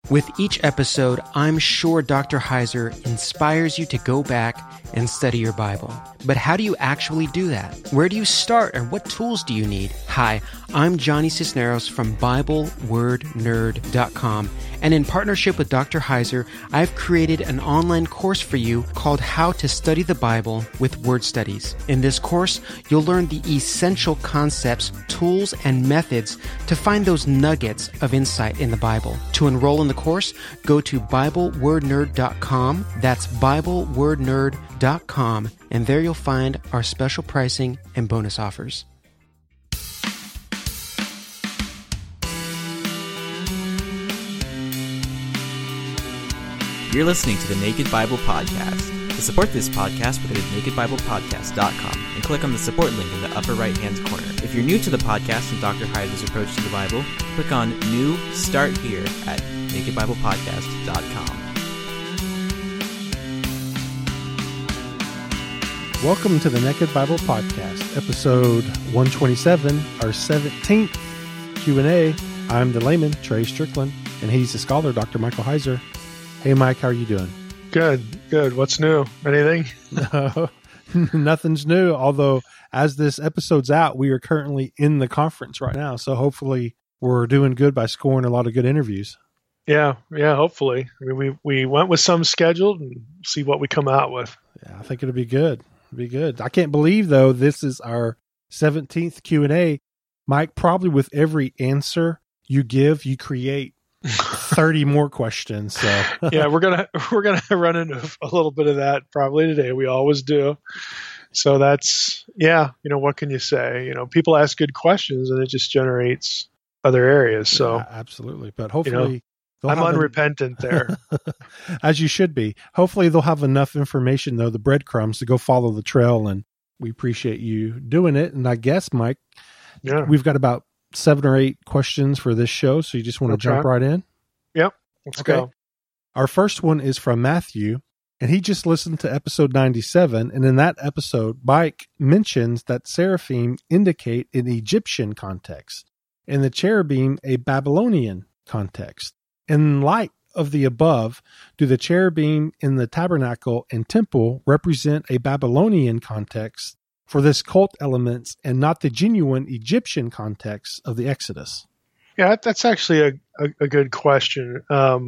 With each episode, I'm sure Dr. Heiser inspires you to go back and study your Bible. But how do you actually do that? Where do you start, and what tools do you need? Hi, I'm Johnny Cisneros from BibleWordNerd.com, and in partnership with Dr. Heiser, I've created an online course for you called How to Study the Bible with Word Studies. In this course, you'll learn the essential concepts, tools, and methods to find those nuggets of insight in the Bible. To enroll in the course, go to BibleWordNerd.com. That's BibleWordNerd.com, and there you'll find our special pricing and bonus offers. You're listening to the Naked Bible Podcast. To support this podcast, go to nakedbiblepodcast.com and click on the support link in the upper right-hand corner. If you're new to the podcast and Dr. Heiser's approach to the Bible, click on New Start Here at nakedbiblepodcast.com. Welcome to the Naked Bible Podcast, episode 127, our 17th Q&A. I'm the layman, Trey Strickland, and he's the scholar, Dr. Michael Heiser. Hey, Mike, how are you doing? Good. What's new? Anything? Nothing's new, although as this episode's out, we are currently in the conference right now, so hopefully we're doing good by scoring a lot of good interviews. Yeah, hopefully. I mean, we went with some scheduled and see what we come out with. Yeah, I think it'll be good. I can't believe, though, this is our 17th Q&A. Mike, probably with every answer you give, you create 30 more questions. So yeah, we're gonna run into a little bit of that probably today. We always do. So that's, what can you say? People ask good questions and it just generates other areas. So yeah, absolutely. But hopefully I'm unrepentant there. As you should be. Hopefully they'll have enough information, though, the breadcrumbs, to go follow the trail, and we appreciate you doing it. And I guess, Mike, we've got about 7 or 8 questions for this show, so you just want to jump right in? Yep, let's go. Our first one is from Matthew, and he just listened to episode 97, and in that episode, Mike mentions that seraphim indicate an Egyptian context, and the cherubim a Babylonian context. In light of the above, do the cherubim in the tabernacle and temple represent a Babylonian context for this cult elements and not the genuine Egyptian context of the Exodus? Yeah, that's actually a good question.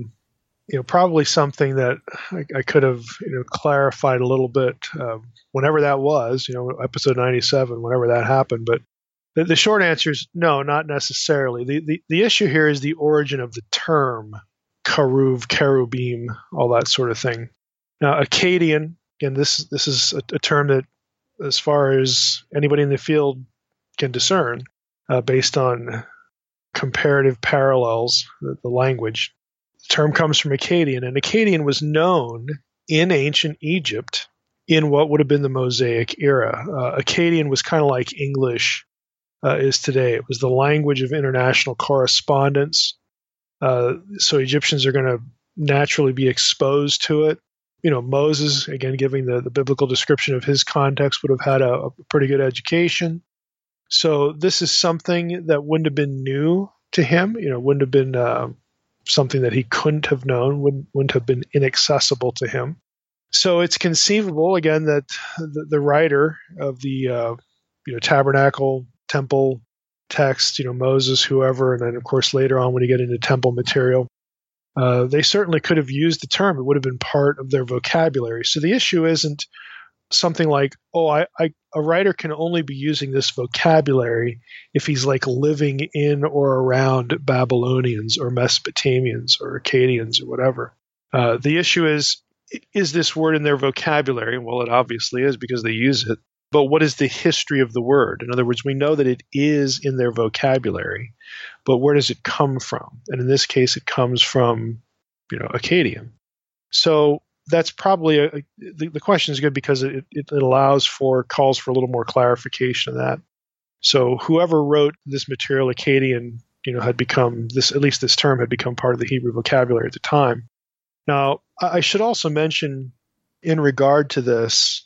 Probably something that I could have clarified a little bit whenever that was, episode 97, whenever that happened. But the short answer is no, not necessarily. The issue here is the origin of the term Keruv, cherubim, all that sort of thing. Now, Akkadian, again, this is a term that, as far as anybody in the field can discern, based on comparative parallels, the language. The term comes from Akkadian, and Akkadian was known in ancient Egypt in what would have been the Mosaic era. Akkadian was kind of like English is today. It was the language of international correspondence. So Egyptians are going to naturally be exposed to it. Moses, again, giving the biblical description of his context, would have had a pretty good education. So this is something that wouldn't have been new to him, wouldn't have been something that he couldn't have known, wouldn't have been inaccessible to him. So it's conceivable, again, that the writer of the tabernacle, temple text, Moses, whoever, and then, of course, later on when you get into temple material, they certainly could have used the term. It would have been part of their vocabulary. So the issue isn't something like, a writer can only be using this vocabulary if he's like living in or around Babylonians or Mesopotamians or Akkadians or whatever. The issue is this word in their vocabulary? Well, it obviously is because they use it. But what is the history of the word? In other words, we know that it is in their vocabulary, but where does it come from? And in this case, it comes from, Akkadian. So that's probably the question is good because it calls for a little more clarification of that. So whoever wrote this material, Akkadian, had become this, at least this term had become part of the Hebrew vocabulary at the time. Now, I should also mention in regard to this,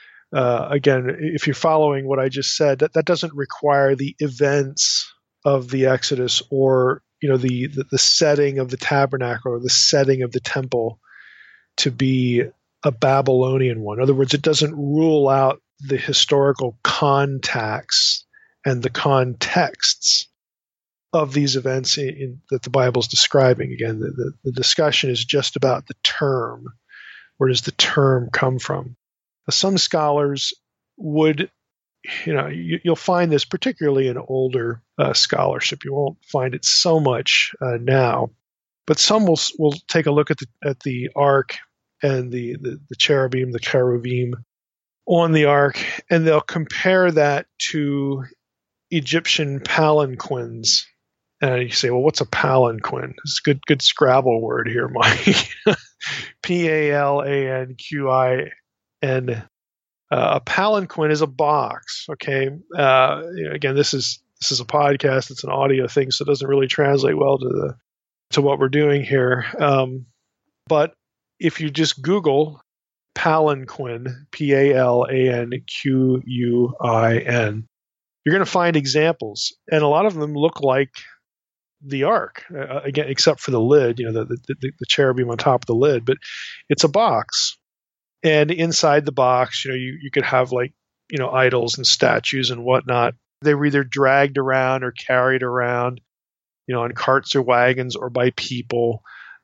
again, if you're following what I just said, that doesn't require the events of the Exodus or the setting of the tabernacle or the setting of the temple to be a Babylonian one. In other words, it doesn't rule out the historical contacts and the contexts of these events that the Bible is describing. Again, the discussion is just about the term. Where does the term come from? Some scholars would, you'll find this particularly in older scholarship. You won't find it so much now, but some will take a look at the ark and the cherubim, the cherubim on the ark, and they'll compare that to Egyptian palanquins. And you say, well, what's a palanquin? It's a good Scrabble word here, Mike. Palanquin. A palanquin is a box. Okay. Again, this is a podcast. It's an audio thing, so it doesn't really translate well to what we're doing here. But if you just Google palanquin, Palanquin, you're going to find examples, and a lot of them look like the ark, again, except for the lid, the cherubim on top of the lid, but it's a box. And inside the box, you could have idols and statues and whatnot. They were either dragged around or carried around, on carts or wagons or by people,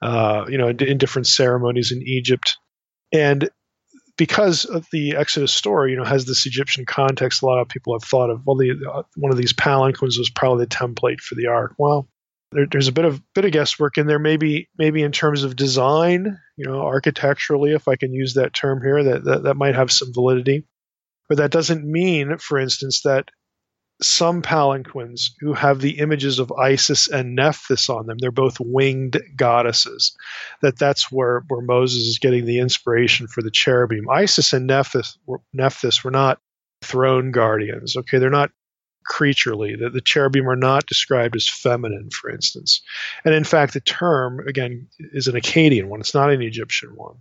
in different ceremonies in Egypt. And because of the Exodus story, has this Egyptian context, a lot of people have thought of, one of these palanquins was probably the template for the ark. Well, there's a bit of guesswork in there, maybe in terms of design, architecturally, if I can use that term here, that might have some validity. But that doesn't mean, for instance, that some palanquins who have the images of Isis and Nephthys on them, they're both winged goddesses, that's where Moses is getting the inspiration for the cherubim. Isis and Nephthys were not throne guardians. Okay, they're not creaturely. The cherubim are not described as feminine, for instance. And in fact, the term, again, is an Akkadian one. It's not an Egyptian one.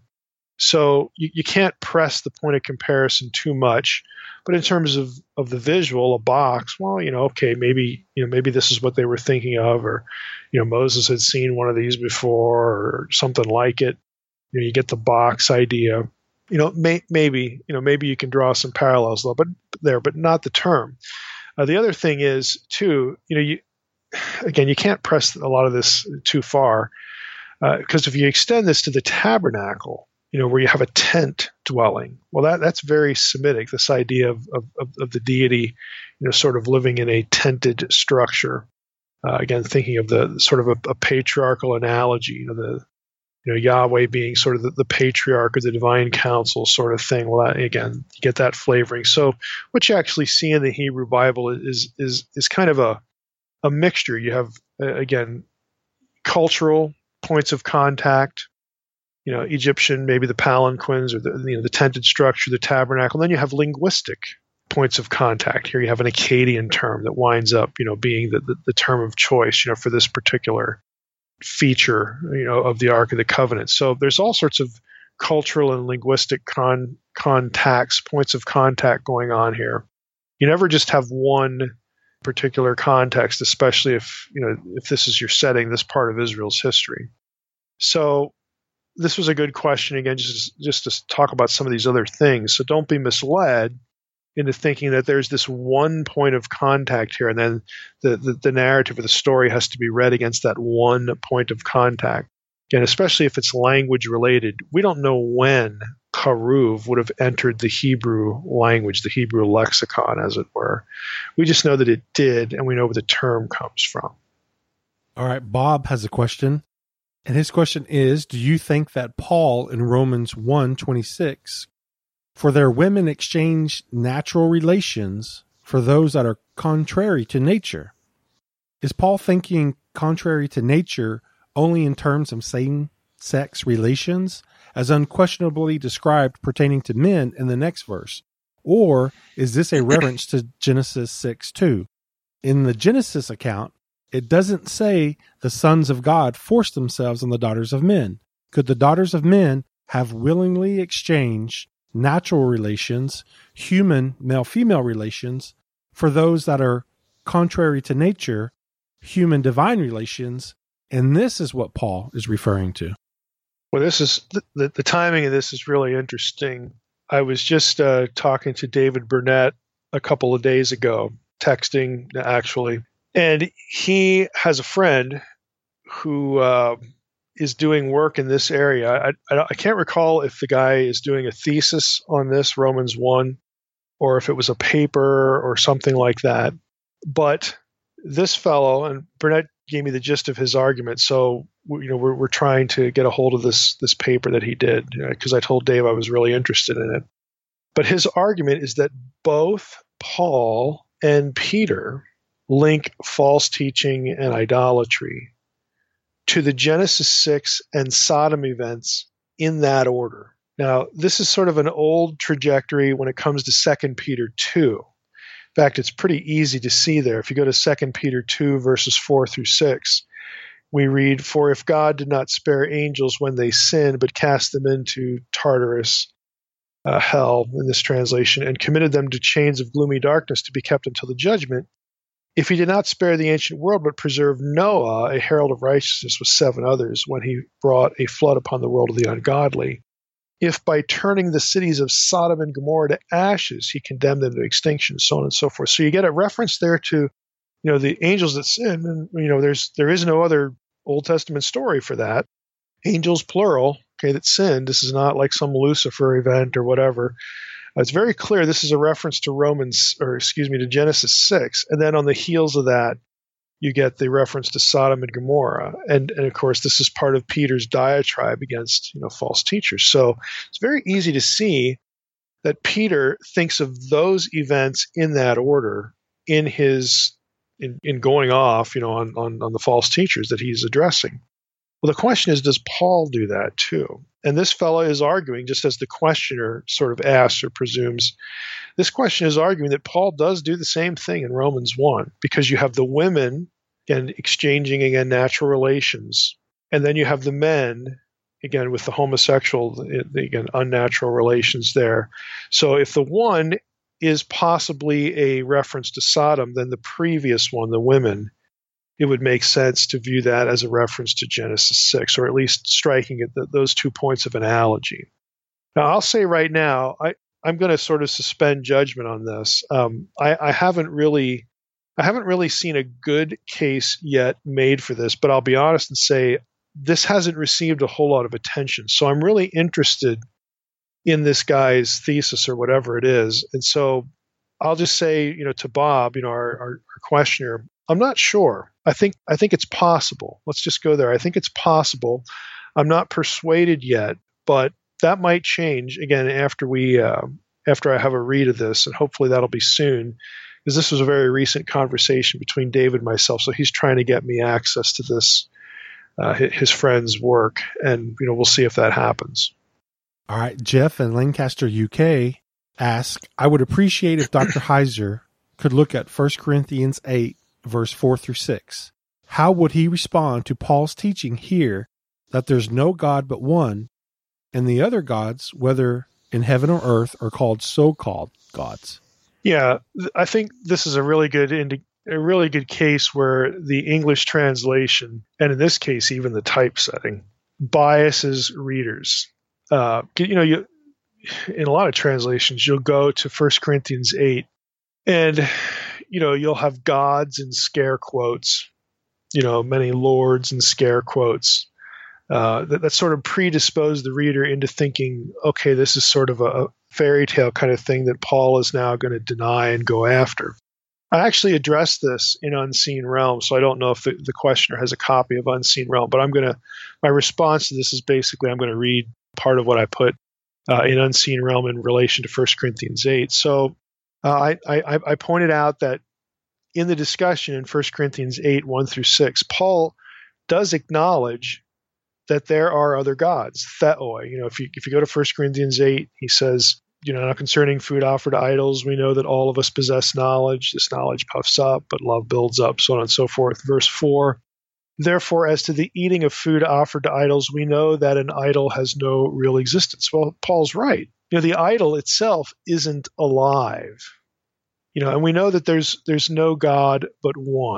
So you can't press the point of comparison too much. But in terms of the visual, a box, well, okay, maybe this is what they were thinking of, or, Moses had seen one of these before or something like it. You get the box idea. Maybe you can draw some parallels though, but not the term. The other thing is too, you can't press a lot of this too far, because if you extend this to the tabernacle, where you have a tent dwelling, well, that's very Semitic. This idea of the deity, sort of living in a tented structure. Again, thinking of the sort of a patriarchal analogy, Yahweh being sort of the patriarch or the divine council sort of thing. Well, again, you get that flavoring. So what you actually see in the Hebrew Bible is kind of a mixture. You have, again, cultural points of contact, Egyptian, maybe the palanquins or the tented structure, the tabernacle. And then you have linguistic points of contact. Here you have an Akkadian term that winds up, being the term of choice, for this particular feature, of the Ark of the Covenant. So there's all sorts of cultural and linguistic contacts, points of contact going on here. You never just have one particular context, especially if this is your setting, this part of Israel's history. So this was a good question, again, just to talk about some of these other things. So don't be misled into thinking that there's this one point of contact here, and then the narrative or the story has to be read against that one point of contact. Again, especially if it's language related, we don't know when Karuv would have entered the Hebrew language, the Hebrew lexicon, as it were. We just know that it did, and we know where the term comes from. All right, Bob has a question. And his question is, do you think that Paul in Romans 1:26, for their women exchange natural relations for those that are contrary to nature? Is Paul thinking contrary to nature only in terms of same-sex relations, as unquestionably described pertaining to men in the next verse? Or is this a reference to Genesis 6:2? In the Genesis account, it doesn't say the sons of God forced themselves on the daughters of men. Could the daughters of men have willingly exchanged natural relations, human male-female relations, for those that are contrary to nature, human-divine relations, and this is what Paul is referring to. Well, this is the timing of this is really interesting. I was just talking to David Burnett a couple of days ago, texting actually, and he has a friend who is doing work in this area. I can't recall if the guy is doing a thesis on this, Romans 1, or if it was a paper or something like that. But this fellow, and Burnett gave me the gist of his argument, so we're trying to get a hold of this paper that he did, because I told Dave I was really interested in it. But his argument is that both Paul and Peter link false teaching and idolatry to the Genesis 6 and Sodom events in that order. Now, this is sort of an old trajectory when it comes to 2 Peter 2. In fact, it's pretty easy to see there. If you go to 2 Peter 2, verses 4 through 6, we read, "For if God did not spare angels when they sinned, but cast them into Tartarus, hell in this translation, and committed them to chains of gloomy darkness to be kept until the judgment, if he did not spare the ancient world, but preserved Noah, a herald of righteousness with 7 others, when he brought a flood upon the world of the ungodly, if by turning the cities of Sodom and Gomorrah to ashes, he condemned them to extinction," so on and so forth. So you get a reference there to, the angels that sin, and, there is no other Old Testament story for that. Angels, plural, that sinned. This is not like some Lucifer event or whatever. It's very clear this is a reference to Genesis 6. And then on the heels of that, you get the reference to Sodom and Gomorrah. And of course, this is part of Peter's diatribe against, false teachers. So it's very easy to see that Peter thinks of those events in that order in going off, on the false teachers that he's addressing. Well, the question is, does Paul do that too? And this fellow is arguing, just as the questioner sort of asks or presumes, this question is arguing that Paul does do the same thing in Romans 1, because you have the women, again, exchanging, again, natural relations. And then you have the men, again, with the homosexual, again, unnatural relations there. So if the one is possibly a reference to Sodom, then the previous one, the women, it would make sense to view that as a reference to Genesis 6, or at least striking at those 2 points of analogy. Now, I'll say right now, I'm going to sort of suspend judgment on this. I haven't really seen a good case yet made for this, but I'll be honest and say this hasn't received a whole lot of attention. So I'm really interested in this guy's thesis or whatever it is. And so I'll just say, to Bob, our questioner, I'm not sure. I think it's possible. Let's just go there. I think it's possible. I'm not persuaded yet, but that might change again after I have a read of this, and hopefully that'll be soon, because this was a very recent conversation between David and myself. So he's trying to get me access to this, his friend's work, and we'll see if that happens. All right, Jeff in Lancaster, UK, ask, I would appreciate if Dr. Heiser could look at 1 Corinthians 8, verse 4 through 6. How would he respond to Paul's teaching here that there's no God but one, and the other gods, whether in heaven or earth, are called so-called gods? Yeah, I think this is a really good case where the English translation, and in this case even the typesetting, biases readers. In a lot of translations, you'll go to 1 Corinthians 8, and you'll have gods in scare quotes, many lords in scare quotes. That sort of predispose the reader into thinking, okay, this is sort of a fairy tale kind of thing that Paul is now going to deny and go after. I actually addressed this in Unseen Realm, so I don't know if the questioner has a copy of Unseen Realm, but my response to this is basically I'm going to read part of what I put in Unseen Realm in relation to 1 Corinthians 8. So I pointed out that in the discussion in 1 Corinthians 8, 1 through 6, Paul does acknowledge that there are other gods, theoi. If you go to 1 Corinthians 8, he says, now concerning food offered to idols, we know that all of us possess knowledge. This knowledge puffs up, but love builds up, so on and so forth. Verse 4, therefore, as to the eating of food offered to idols, we know that an idol has no real existence. Well, Paul's right. The idol itself isn't alive. And we know that there's no God but one.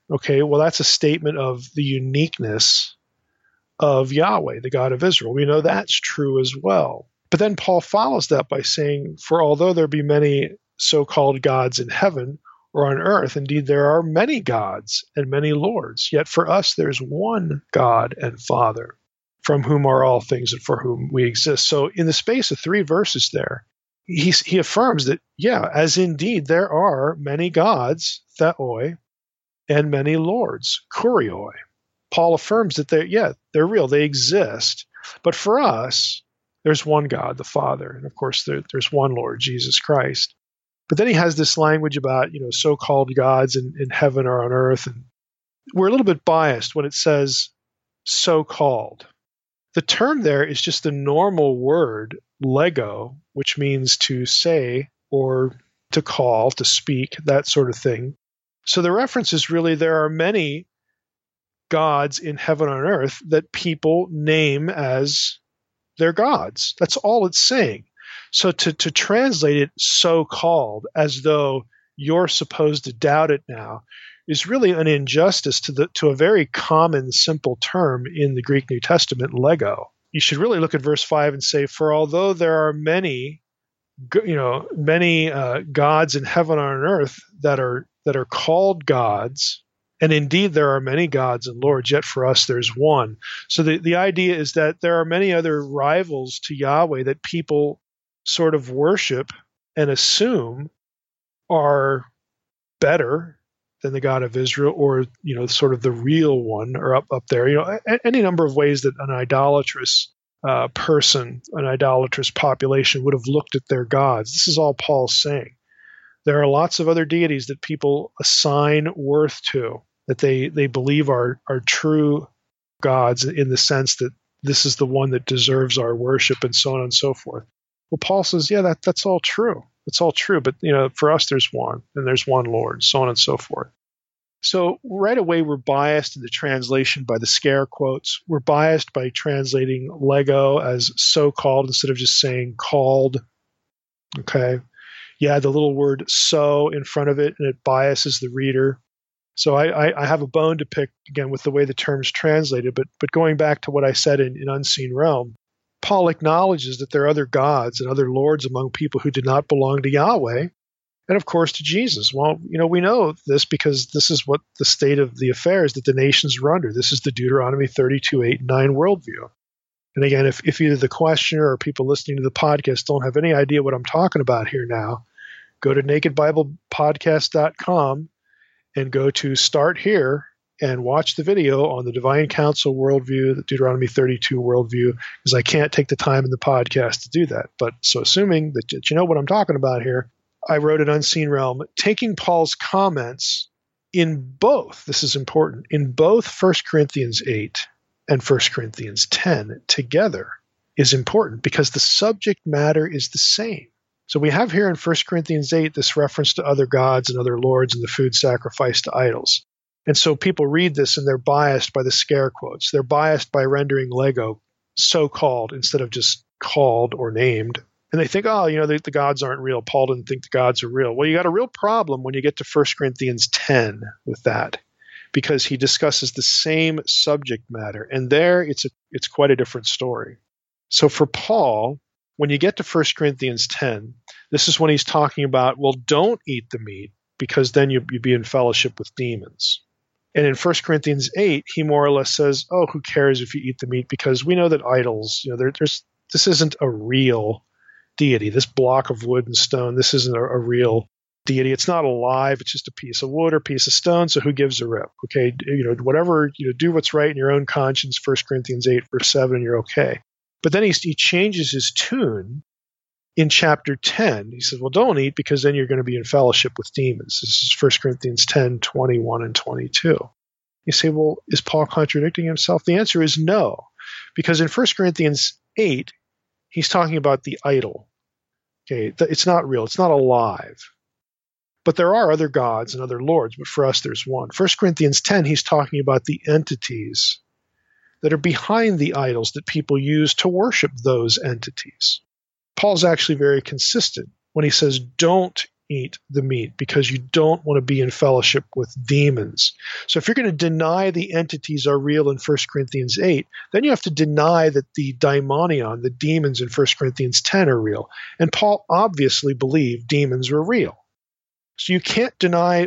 Okay, well, that's a statement of the uniqueness of Yahweh, the God of Israel. We know that's true as well. But then Paul follows that by saying, for although there be many so-called gods in heaven or on earth, indeed there are many gods and many lords, yet for us there's one God and Father, from whom are all things and for whom we exist. So in the space of 3 verses there, he affirms that, yeah, as indeed there are many gods, theoi, and many lords, kurioi. Paul affirms that they're real, they exist. But for us, there's one God, the Father, and of course there's one Lord, Jesus Christ. But then he has this language about, so-called gods in heaven or on earth, and we're a little bit biased when it says so-called. The term there is just the normal word, lego, which means to say or to call, to speak, that sort of thing. So the reference is really there are many gods in heaven and on earth that people name as their gods. That's all it's saying. So to translate it so-called as though you're supposed to doubt it now is really an injustice to a very common, simple term in the Greek New Testament, lego. You should really look at verse 5 and say, for although there are many gods in heaven and on earth that are called gods, and indeed there are many gods and lords, yet for us there's one. So the idea is that there are many other rivals to Yahweh that people sort of worship and assume are better than the God of Israel, or sort of the real one, or up there. Any number of ways that an idolatrous person, an idolatrous population would have looked at their gods. This is all Paul's saying. There are lots of other deities that people assign worth to, that they believe are true gods in the sense that this is the one that deserves our worship, and so on and so forth. Well, Paul says, yeah, that's all true. It's all true, but for us there's one, and there's one Lord, so on and so forth. So right away we're biased in the translation by the scare quotes. We're biased by translating lego as so-called instead of just saying called. Okay. Yeah, the little word so in front of it, and it biases the reader. So I have a bone to pick, again, with the way the term's translated, but going back to what I said in Unseen Realm, Paul acknowledges that there are other gods and other lords among people who did not belong to Yahweh, and of course to Jesus. Well, we know this because this is what the state of the affairs that the nations were under. This is the Deuteronomy 32:8 and 9 worldview. And again, if either the questioner or people listening to the podcast don't have any idea what I'm talking about here now, go to nakedbiblepodcast.com and go to Start Here and watch the video on the Divine Council worldview, the Deuteronomy 32 worldview, because I can't take the time in the podcast to do that. But so assuming that you know what I'm talking about here, I wrote an Unseen Realm, taking Paul's comments in both, this is important, in both 1 Corinthians 8 and 1 Corinthians 10 together is important because the subject matter is the same. So we have here in 1 Corinthians 8 this reference to other gods and other lords and the food sacrificed to idols. And so people read this and they're biased by the scare quotes. They're biased by rendering lego so-called instead of just called or named. And they think, the gods aren't real. Paul didn't think the gods are real. Well, you got a real problem when you get to 1 Corinthians 10 with that, because he discusses the same subject matter. And there it's quite a different story. So for Paul, when you get to 1 Corinthians 10, this is when he's talking about, well, don't eat the meat because then you'd be in fellowship with demons. And in 1 Corinthians 8, he more or less says, oh, who cares if you eat the meat, because we know that idols, this isn't a real deity. This block of wood and stone, this isn't a real deity. It's not alive. It's just a piece of wood or piece of stone, so who gives a rip? Okay, whatever, do what's right in your own conscience, 1 Corinthians 8, verse 7, and you're okay. But then he changes his tune in chapter 10. He says, well, don't eat because then you're going to be in fellowship with demons. This is 1 Corinthians 10, 21 and 22. You say, well, is Paul contradicting himself? The answer is no, because in 1 Corinthians 8, he's talking about the idol. Okay, it's not real. It's not alive. But there are other gods and other lords, but for us there's one. 1 Corinthians 10, he's talking about the entities that are behind the idols that people use to worship those entities. Paul's actually very consistent when he says, don't eat the meat because you don't want to be in fellowship with demons. So if you're going to deny the entities are real in 1 Corinthians 8, then you have to deny that the daimonion, the demons in 1 Corinthians 10 are real. And Paul obviously believed demons were real. So you can't deny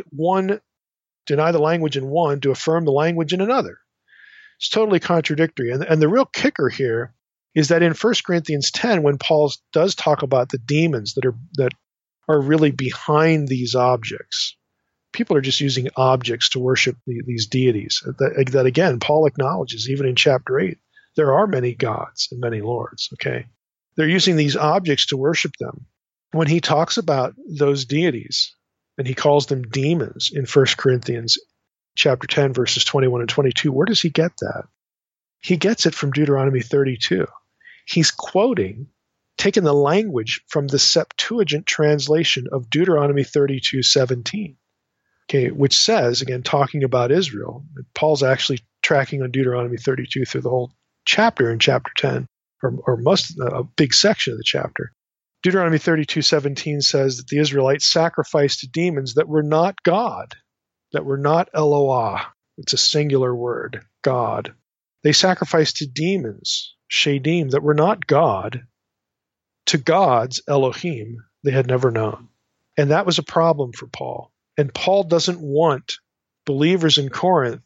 the language in one to affirm the language in another. It's totally contradictory. And the real kicker here is that in 1 Corinthians 10, when Paul does talk about the demons that are really behind these objects, people are just using objects to worship these deities. That again, Paul acknowledges even in chapter 8, there are many gods and many lords, okay? They're using these objects to worship them. When he talks about those deities, and he calls them demons in 1 Corinthians chapter 10, verses 21 and 22, where does he get that? He gets it from Deuteronomy 32. He's taking the language from the Septuagint translation of Deuteronomy 32:17, okay, which says, again, talking about Israel, Paul's actually tracking on Deuteronomy 32 through the whole chapter in chapter 10, or a big section of the chapter. Deuteronomy 32:17 says that the Israelites sacrificed to demons that were not God, that were not Eloah. It's a singular word, God. They sacrificed to demons, Shadim, that were not God, to gods, Elohim, they had never known. And that was a problem for Paul. And Paul doesn't want believers in Corinth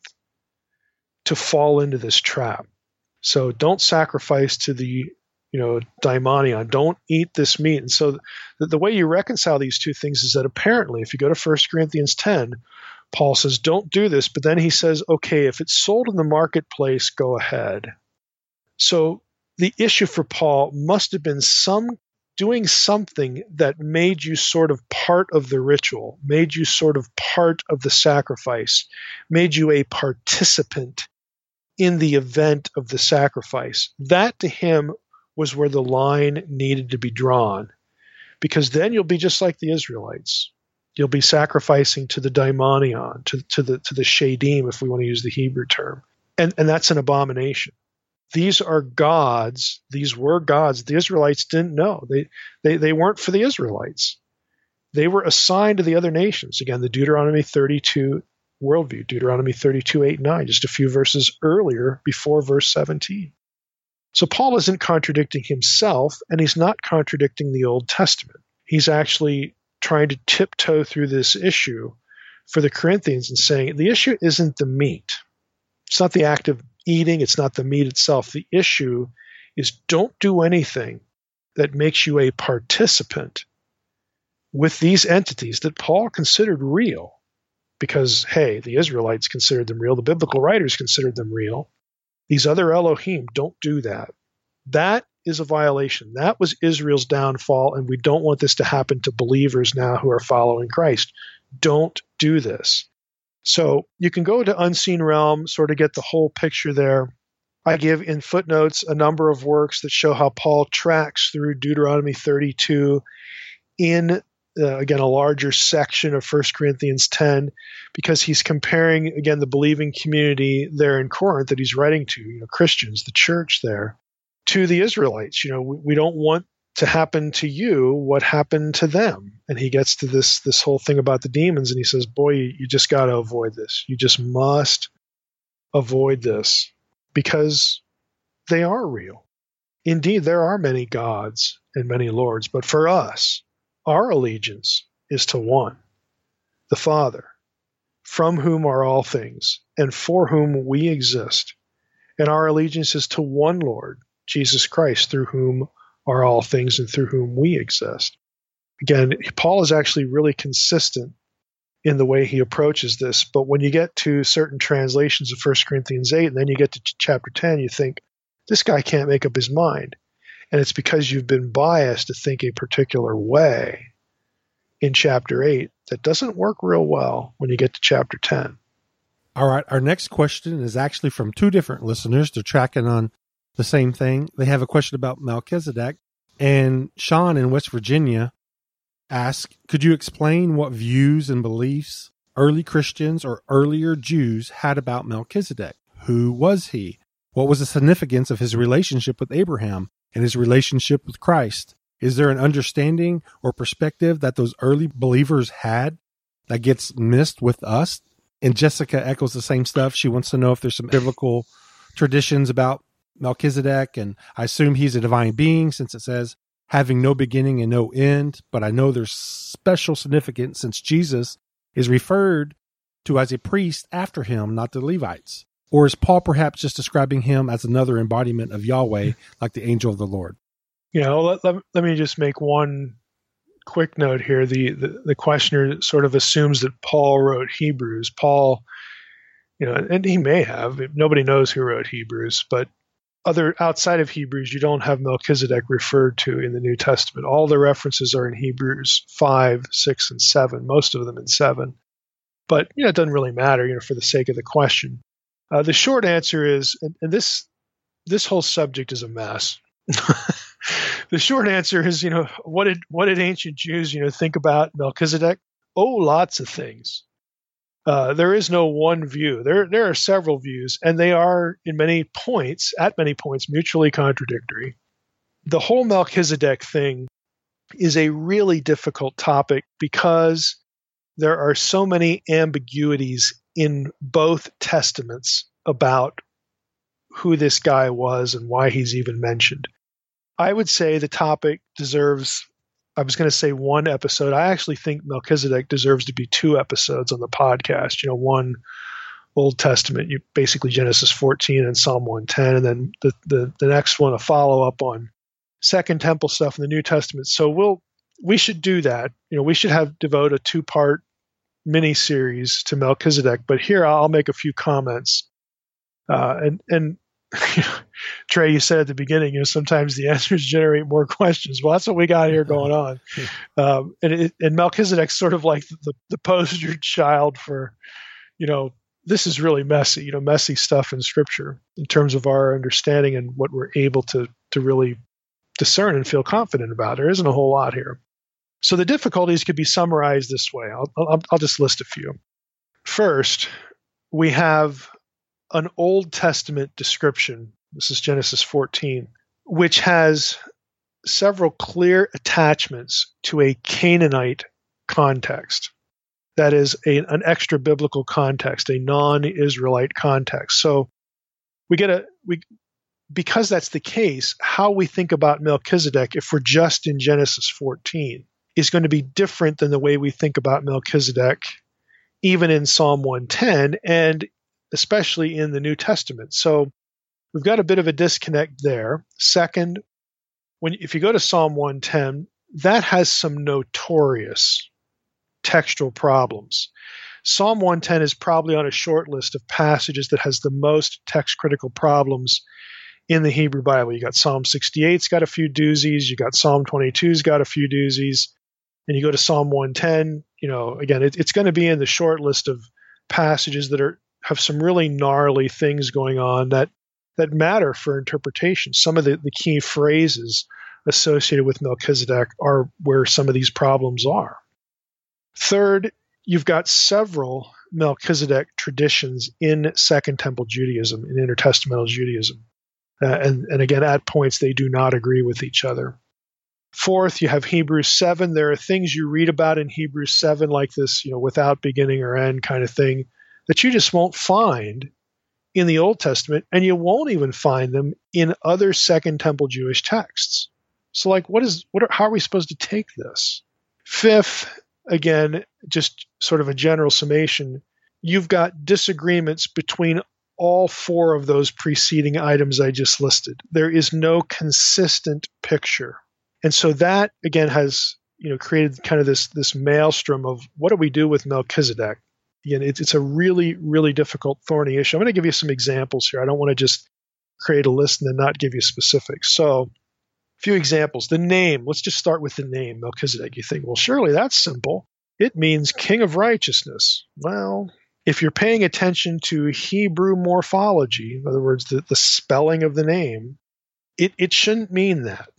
to fall into this trap. So don't sacrifice to the daimonion. Don't eat this meat. And so the way you reconcile these two things is that apparently, if you go to 1 Corinthians 10, Paul says, don't do this. But then he says, okay, if it's sold in the marketplace, go ahead. So the issue for Paul must have been doing something that made you sort of part of the ritual, made you sort of part of the sacrifice, made you a participant in the event of the sacrifice. That to him was where the line needed to be drawn, because then you'll be just like the Israelites. You'll be sacrificing to the daimonion, to the shadim, if we want to use the Hebrew term, and that's an abomination. These are gods. These were gods. The Israelites didn't know. They weren't for the Israelites. They were assigned to the other nations. Again, the Deuteronomy 32 worldview, Deuteronomy 32:8-9, just a few verses earlier, before verse 17. So Paul isn't contradicting himself, and he's not contradicting the Old Testament. He's actually trying to tiptoe through this issue for the Corinthians and saying the issue isn't the meat. It's not the act of eating. It's not the meat itself. The issue is don't do anything that makes you a participant with these entities that Paul considered real. Because, hey, the Israelites considered them real. The biblical writers considered them real. These other Elohim, don't do that. That is a violation. That was Israel's downfall, and we don't want this to happen to believers now who are following Christ. Don't do this. So you can go to Unseen Realm, sort of get the whole picture there. I give in footnotes a number of works that show how Paul tracks through Deuteronomy 32 in again, a larger section of 1 Corinthians 10, because he's comparing, again, the believing community there in Corinth that he's writing to, Christians, the church there, to the Israelites. We don't want to happen to you what happened to them. And he gets to this whole thing about the demons, and he says, boy, you just got to avoid this. You just must avoid this, because they are real. Indeed, there are many gods and many lords, but for us, our allegiance is to one, the Father, from whom are all things, and for whom we exist. And our allegiance is to one Lord, Jesus Christ, through whom are all things and through whom we exist. Again, Paul is actually really consistent in the way he approaches this, but when you get to certain translations of 1 Corinthians 8, and then you get to chapter 10, you think, this guy can't make up his mind. And it's because you've been biased to think a particular way in chapter 8 that doesn't work real well when you get to chapter 10. All right. Our next question is actually from two different listeners. They're tracking on the same thing. They have a question about Melchizedek. And Sean in West Virginia asks, could you explain what views and beliefs early Christians or earlier Jews had about Melchizedek? Who was he? What was the significance of his relationship with Abraham and his relationship with Christ? Is there an understanding or perspective that those early believers had that gets missed with us? And Jessica echoes the same stuff. She wants to know if there's some biblical traditions about Melchizedek, and I assume he's a divine being since it says having no beginning and no end, but I know there's special significance since Jesus is referred to as a priest after him, not the Levites. Or is Paul perhaps just describing him as another embodiment of Yahweh, like the angel of the Lord? Let me just make one quick note here. The questioner sort of assumes that Paul wrote Hebrews. Paul, and he may have. Nobody knows who wrote Hebrews, but outside of Hebrews, you don't have Melchizedek referred to in the New Testament. All the references are in Hebrews 5, 6, and 7, most of them in 7. But it doesn't really matter, for the sake of the question. The short answer is, and this whole subject is a mess. The short answer is, what did ancient Jews, think about Melchizedek? Oh, lots of things. There is no one view. There are several views, and they are at many points, mutually contradictory. The whole Melchizedek thing is a really difficult topic because there are so many ambiguities in both testaments about who this guy was and why he's even mentioned. I would say the topic deserves, I was going to say one episode. I actually think Melchizedek deserves to be 2 episodes on the podcast. One Old Testament, basically Genesis 14 and Psalm 110, and then the next one, a follow-up on Second Temple stuff in the New Testament. So we should do that. We should devote a 2-part mini-series to Melchizedek. But here I'll make a few comments. And Trey, you said at the beginning, sometimes the answers generate more questions. Well, that's what we got here going on. And Melchizedek's sort of like the poster child for, this is really messy, messy stuff in Scripture in terms of our understanding and what we're able to really discern and feel confident about. There isn't a whole lot here. So the difficulties could be summarized this way. I'll just list a few. First, we have an Old Testament description, this is Genesis 14, which has several clear attachments to a Canaanite context. That is an extra biblical context, a non-Israelite context. So because that's the case, how we think about Melchizedek, if we're just in Genesis 14, is going to be different than the way we think about Melchizedek, even in Psalm 110, and especially in the New Testament. So we've got a bit of a disconnect there. Second, if you go to Psalm 110, that has some notorious textual problems. Psalm 110 is probably on a short list of passages that has the most text-critical problems in the Hebrew Bible. You got Psalm 68's got a few doozies. You got Psalm 22's got a few doozies. And you go to Psalm 110, again, it's going to be in the short list of passages that have some really gnarly things going on that matter for interpretation. Some of the key phrases associated with Melchizedek are where some of these problems are. Third, you've got several Melchizedek traditions in Second Temple Judaism, in intertestamental Judaism. And again, at points, they do not agree with each other. Fourth, you have Hebrews 7. There are things you read about in Hebrews 7 like this, without beginning or end kind of thing, that you just won't find in the Old Testament, and you won't even find them in other Second Temple Jewish texts. So, how are we supposed to take this? Fifth, again, just sort of a general summation, you've got disagreements between all 4 of those preceding items I just listed. There is no consistent picture. And so that, again, has created kind of this maelstrom of what do we do with Melchizedek? Again, it's a really, really difficult, thorny issue. I'm going to give you some examples here. I don't want to just create a list and then not give you specifics. So a few examples. The name, let's just start with the name, Melchizedek. You think, well, surely that's simple. It means king of righteousness. Well, if you're paying attention to Hebrew morphology, in other words, the spelling of the name, it shouldn't mean that.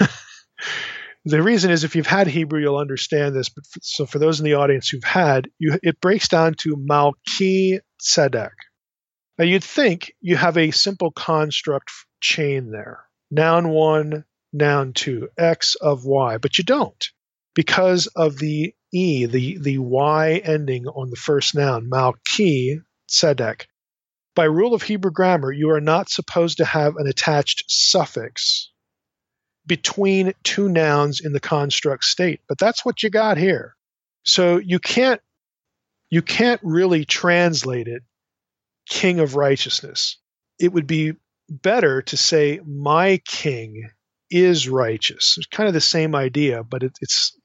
The reason is if you've had Hebrew, you'll understand this. But so for those in the audience who've had, it breaks down to Malki-Tzedek. Now you'd think you have a simple construct chain there. Noun 1, noun to, X of Y, but you don't because of the E, the Y ending on the first noun, Malki Tzedek. By rule of Hebrew grammar, you are not supposed to have an attached suffix between two nouns in the construct state, but that's what you got here. So you can't really translate it King of Righteousness. It would be better to say my king is righteous. It's kind of the same idea, but it's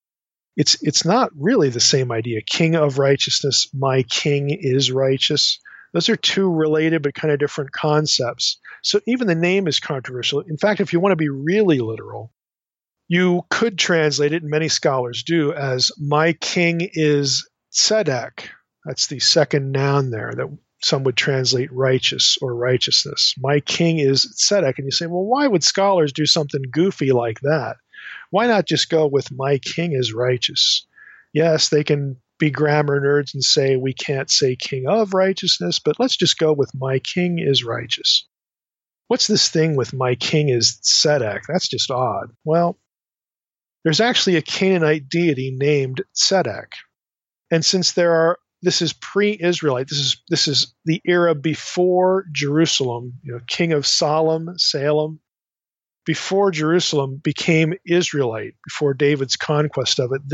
not really the same idea. King of Righteousness, my king is righteous. Those are two related but kind of different concepts. So even the name is controversial. In fact, if you want to be really literal, you could translate it, and many scholars do, as my king is Tzedek. That's the second noun there that some would translate righteous or righteousness. My king is Tzedek. And you say, well, why would scholars do something goofy like that? Why not just go with my king is righteous? Yes, they can be grammar nerds and say we can't say king of righteousness, but let's just go with my king is righteous. What's this thing with my king is Tzedek? That's just odd. Well, there's actually a Canaanite deity named Tzedek. And since this is pre-Israelite, this is the era before Jerusalem, king of Salem, before Jerusalem became Israelite, before David's conquest of it.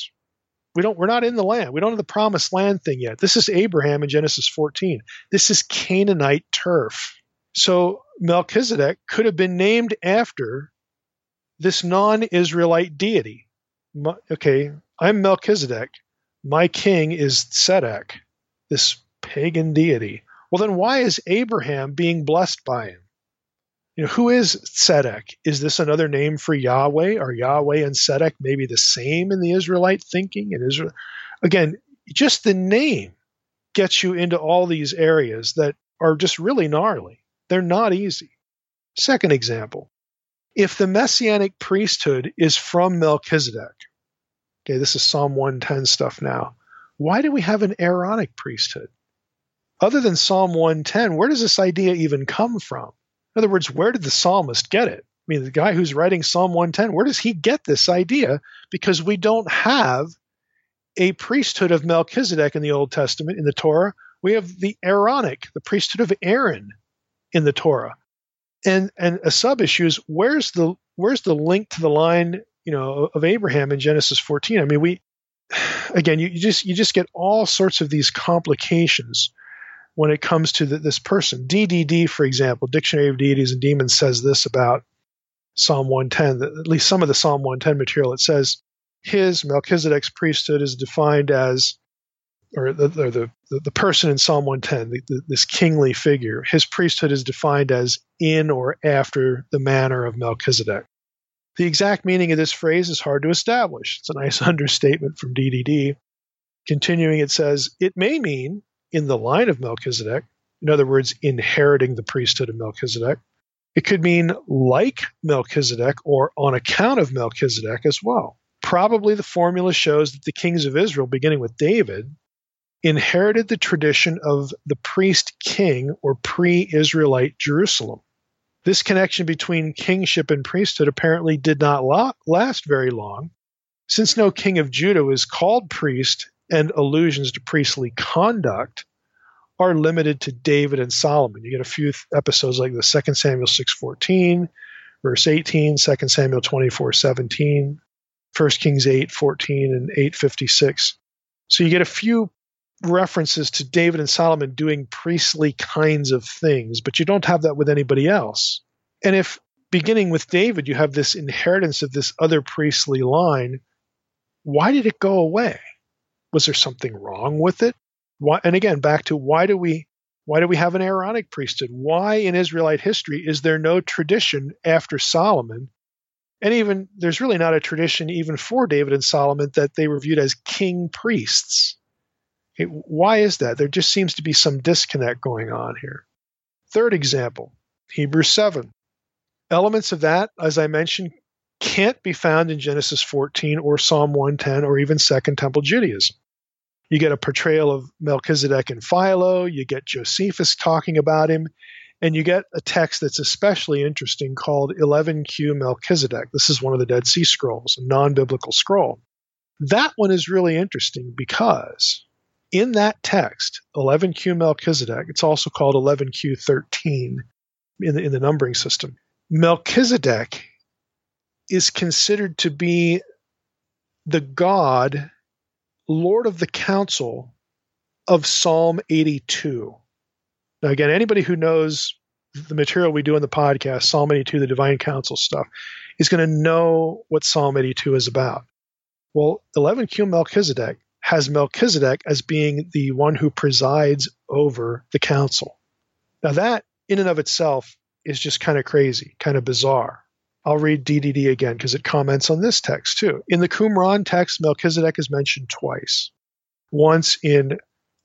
We're not in the land. We don't have the promised land thing yet. This is Abraham in Genesis 14. This is Canaanite turf. So Melchizedek could have been named after this non-Israelite deity. Okay, I'm Melchizedek. My king is Tzedek, this pagan deity. Well, then why is Abraham being blessed by him? Who is Tzedek? Is this another name for Yahweh? Are Yahweh and Tzedek maybe the same in the Israelite thinking? In Israel, again, just the name gets you into all these areas that are just really gnarly. They're not easy. Second example, if the Messianic priesthood is from Melchizedek, okay, this is Psalm 110 stuff now, why do we have an Aaronic priesthood? Other than Psalm 110, where does this idea even come from? In other words, where did the psalmist get it? I mean, the guy who's writing Psalm 110, where does he get this idea? Because we don't have a priesthood of Melchizedek in the Old Testament, in the Torah. We have the Aaronic, the priesthood of Aaron in the Torah. And a sub-issue is, where's the link to the line, of Abraham in Genesis 14? I mean, you just get all sorts of these complications when it comes to this person. DDD, for example, Dictionary of Deities and Demons, says this about Psalm 110, at least some of the Psalm 110 material. It says, Melchizedek's priesthood is defined as, or the person in Psalm 110, this kingly figure, his priesthood is defined as in or after the manner of Melchizedek. The exact meaning of this phrase is hard to establish. It's a nice understatement from DDD. Continuing, it says, it may mean in the line of Melchizedek, in other words, inheriting the priesthood of Melchizedek. It could mean like Melchizedek or on account of Melchizedek as well. Probably the formula shows that the kings of Israel, beginning with David, inherited the tradition of the priest-king or pre-Israelite Jerusalem. This connection between kingship and priesthood apparently did not last very long, since no king of Judah is called priest and allusions to priestly conduct are limited to David and Solomon. You get a few episodes like the 2 Samuel 6:14, verse 18, 2 Samuel 24:17, 1 Kings 8:14, and 8:56. So you get a few references to David and Solomon doing priestly kinds of things, but you don't have that with anybody else. And if beginning with David, you have this inheritance of this other priestly line, why did it go away? Was there something wrong with it? Why, and again, back to why do we have an Aaronic priesthood? Why in Israelite history is there no tradition after Solomon? And even there's really not a tradition even for David and Solomon that they were viewed as king priests. Okay, why is that? There just seems to be some disconnect going on here. Third example, Hebrews 7. Elements of that, as I mentioned, can't be found in Genesis 14 or Psalm 110 or even Second Temple Judaism. You get a portrayal of Melchizedek and Philo. You get Josephus talking about him. And you get a text that's especially interesting called 11Q Melchizedek. This is one of the Dead Sea Scrolls, a non-biblical scroll. That one is really interesting because in that text, 11Q Melchizedek, it's also called 11Q13 in the numbering system. Melchizedek is considered to be the God, Lord of the Council of Psalm 82. Now, again, anybody who knows the material we do in the podcast, Psalm 82, the Divine Council stuff, is going to know what Psalm 82 is about. Well, 11Q Melchizedek has Melchizedek as being the one who presides over the council. Now, that in and of itself is just kind of crazy, kind of bizarre. I'll read DDD again because it comments on this text too. In the Qumran text, Melchizedek is mentioned twice. Once in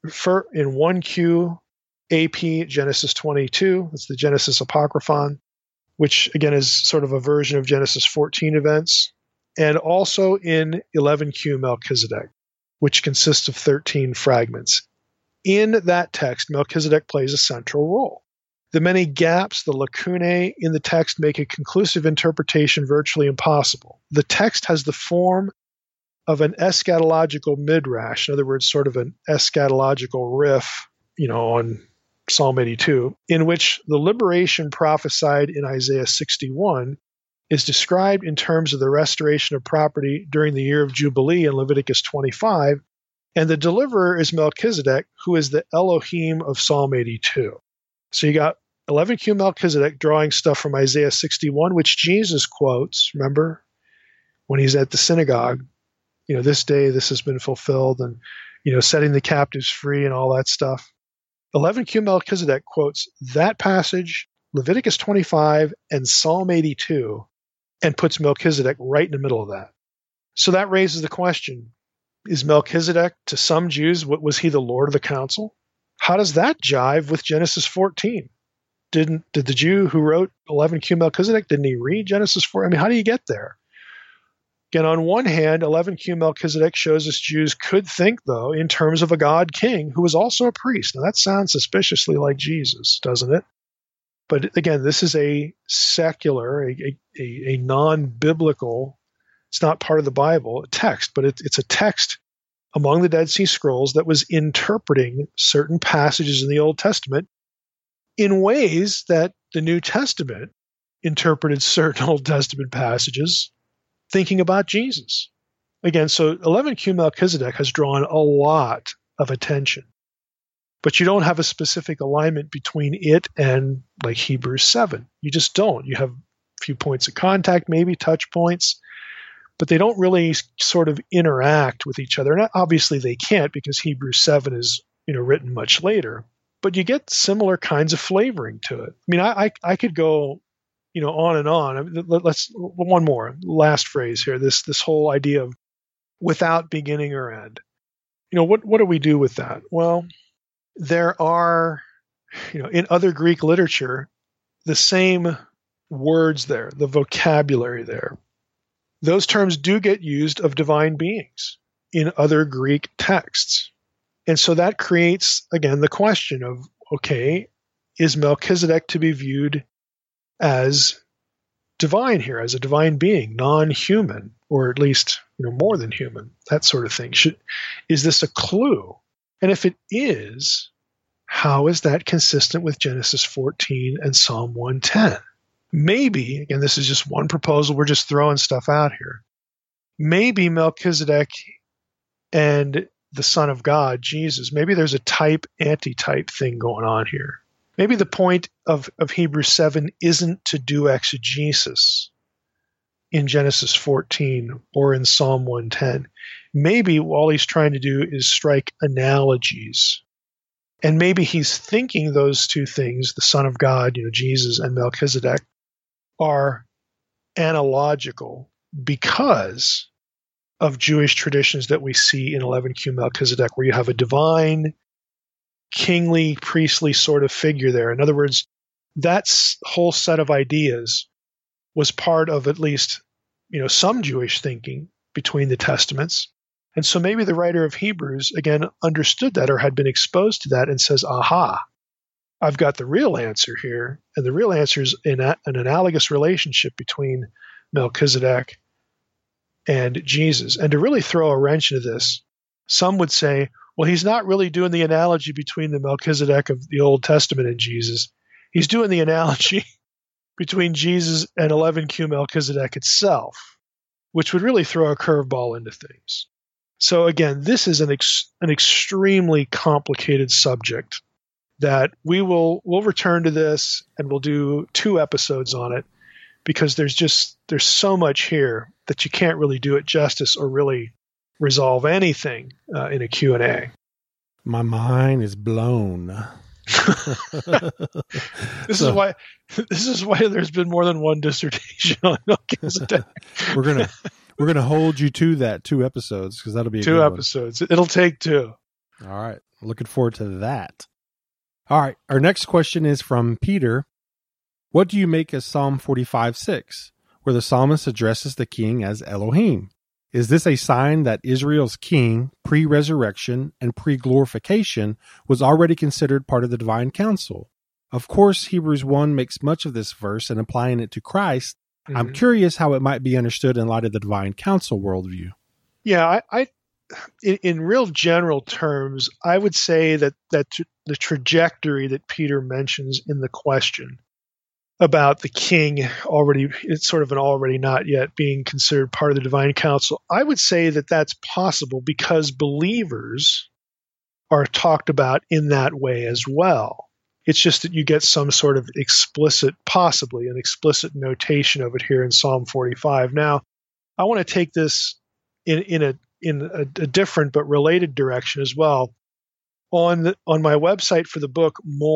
1Q AP Genesis 22, that's the Genesis Apocryphon, which again is sort of a version of Genesis 14 events, and also in 11Q Melchizedek, which consists of 13 fragments. In that text, Melchizedek plays a central role. The many gaps, the lacunae in the text make a conclusive interpretation virtually impossible. The text has the form of an eschatological midrash, in other words, sort of an eschatological riff, on Psalm 82, in which the liberation prophesied in Isaiah 61 is described in terms of the restoration of property during the year of Jubilee in Leviticus 25, and the deliverer is Melchizedek, who is the Elohim of Psalm 82. So you got 11Q Melchizedek drawing stuff from Isaiah 61, which Jesus quotes, remember, when he's at the synagogue, this day this has been fulfilled, and, setting the captives free and all that stuff. 11Q Melchizedek quotes that passage, Leviticus 25, and Psalm 82, and puts Melchizedek right in the middle of that. So that raises the question, is Melchizedek, to some Jews, was he the Lord of the council? How does that jive with Genesis 14? Did the Jew who wrote 11Q Melchizedek, didn't he read Genesis 4? I mean, how do you get there? Again, on one hand, 11Q Melchizedek shows us Jews could think, though, in terms of a God king who was also a priest. Now, that sounds suspiciously like Jesus, doesn't it? But again, this is a secular, a non-biblical, it's not part of the Bible, text, but it's a text among the Dead Sea Scrolls that was interpreting certain passages in the Old Testament in ways that the New Testament interpreted certain Old Testament passages thinking about Jesus. Again, so 11Q Melchizedek has drawn a lot of attention, but you don't have a specific alignment between it and like Hebrews 7. You just don't. You have a few points of contact, maybe touch points, but they don't really sort of interact with each other. And obviously they can't because Hebrews 7 is written much later. But you get similar kinds of flavoring to it. I mean, I could go, on and on. Let's one more last phrase here. This whole idea of without beginning or end. What do we do with that? Well, there are, in other Greek literature, the same words there, the vocabulary there. Those terms do get used of divine beings in other Greek texts. And so that creates, again, the question of, okay, is Melchizedek to be viewed as divine here, as a divine being, non-human, or at least, more than human, that sort of thing? Is this a clue? And if it is, how is that consistent with Genesis 14 and Psalm 110? Maybe, again, this is just one proposal, we're just throwing stuff out here. Maybe Melchizedek and the Son of God, Jesus, maybe there's a type-antitype thing going on here. Maybe the point of Hebrews 7 isn't to do exegesis in Genesis 14 or in Psalm 110. Maybe all he's trying to do is strike analogies. And maybe he's thinking those two things, the Son of God, Jesus, and Melchizedek, are analogical because of Jewish traditions that we see in 11Q Melchizedek, where you have a divine, kingly, priestly sort of figure there. In other words, that whole set of ideas was part of at least, some Jewish thinking between the Testaments. And so maybe the writer of Hebrews, again, understood that or had been exposed to that and says, aha, I've got the real answer here, and the real answer is in an analogous relationship between Melchizedek and Jesus. And to really throw a wrench into this, some would say, well, he's not really doing the analogy between the Melchizedek of the Old Testament and Jesus. He's doing the analogy between Jesus and 11Q Melchizedek itself, which would really throw a curveball into things. So again, this is an extremely complicated subject that we'll return to this, and we'll do 2 episodes on it, because there's so much here that you can't really do it justice or really resolve anything in a Q&A. My mind is blown. This is why there's been more than one dissertation on Melchizedek. We're gonna hold you to that 2 episodes, because that'll be a 2 episodes. It'll take 2. All right, looking forward to that. All right, our next question is from Peter. What do you make of Psalm 45:6, where the psalmist addresses the king as Elohim? Is this a sign that Israel's king, pre-resurrection and pre-glorification, was already considered part of the divine council? Of course, Hebrews 1 makes much of this verse and applying it to Christ. Mm-hmm. I'm curious how it might be understood in light of the divine council worldview. Yeah, in real general terms, I would say that the trajectory that Peter mentions in the question about the king it's sort of an already not yet being considered part of the divine council, I would say that that's possible because believers are talked about in that way as well. It's just that you get some sort of possibly an explicit notation of it here in Psalm 45. Now, I want to take this in a different but related direction as well. On my website for the book,